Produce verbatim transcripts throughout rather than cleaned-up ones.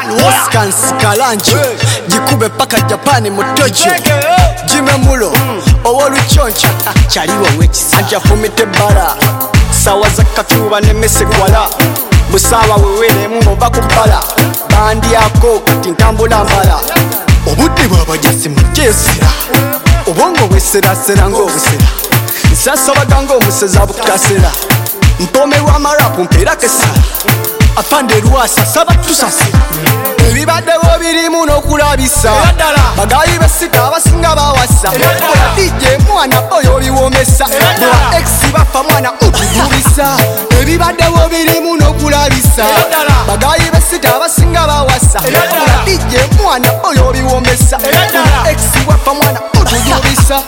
Oscar Sikalanjo Jikube paka Japani Motocho Jime Mulo Owolu Choncho Chaliwa wechisa Anja fumite bara Sawa za katuba nemese kwala Musawa wewele mungo bakubala Bandi yako kati ntambula mbala Obudde bwabajasi mujesira Obongo bwesera sera ngo busera Nsasa bagango omuseza bukasera Mpomerwa amarapu mpera kesala Afande Ruasa saba tusasira Ebibadde bo birimu n'okulabisa Bagayi besika abasinga bawasa D J mwana oyo biwomesa Bwa X bafa mwana okugubisa Ebibadde bo birimu n'okulabisa Bagayi besika abasinga bawasa D J mwana oyo biwomesa Bwa X bafa mwana okugubisa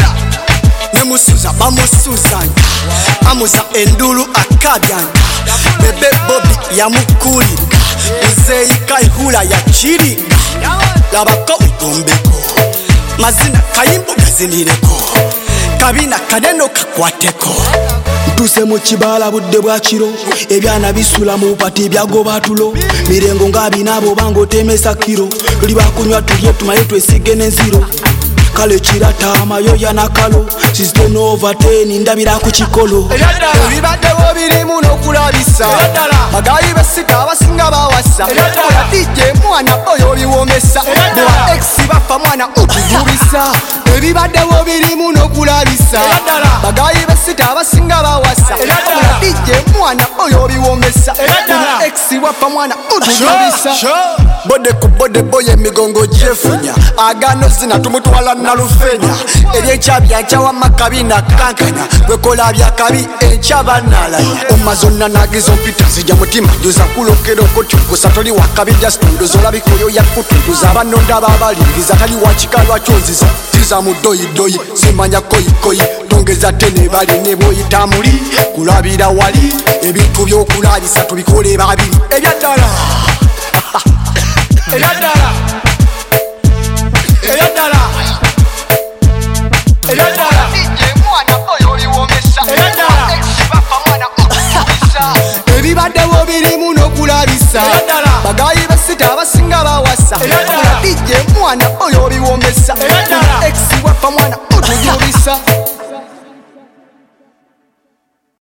Nemusuza bamusuzanga Amuza endulu akabyanga Bebe Bobby yamukulirga Uzeyi kaihula ya chiringa Labako ubombeko Mazina kayimbo gazinireko Kabina kaneno kakwateko Ntuse mu kibala budde bwa kiro Ebyana bisula mu pati byago batulo Mirengo ngabi nabo bango temesa kiro Tuli bakunywa tulye tumaye twesige n'enziro Kale chirata amayoya nakalo System over ten ndabira ku kikolo Ebibadde bo birimu n'okulabisa Bagayi besika abasinga bawasa D J mwana oyo biwomesa Bwa X bafa mwana okugubisa Ebibadde bo birimu n'okulabisa Bagayi besika abasinga bawasa D J mwana oyo biwomesa Bwa X bafa mwana okugubisa Bode ku bode boye emigongo jefunya Agano zina tumutwala na lufenya Ebyechabya nchawa makabina kankanya Wekola byakabi enchaba nalanya Omazonna nagizo mpita zija mutima Juza kulokero kotyo Gusatoli wakabija stundu Zola bikoyo ya kutunduza Banonda babalingiza Tali wachikalwa chonziza Tiza mudoyi doyi Simanya koyi koyi Tongeza tene bali nebo itamuli Kulabira wali Ebintu byokulabisa tubikole babiri Ebyadala Ebyadala Ebyadala Ebyadala D J mwana oyo biwomesa Ebyadala X bafa mwana okugubisa Ebibadde bo birimu n'okulabisa Bagayi besita abasinga bawasa D J mwana oyo biwomesa X bafa mwana okugubisa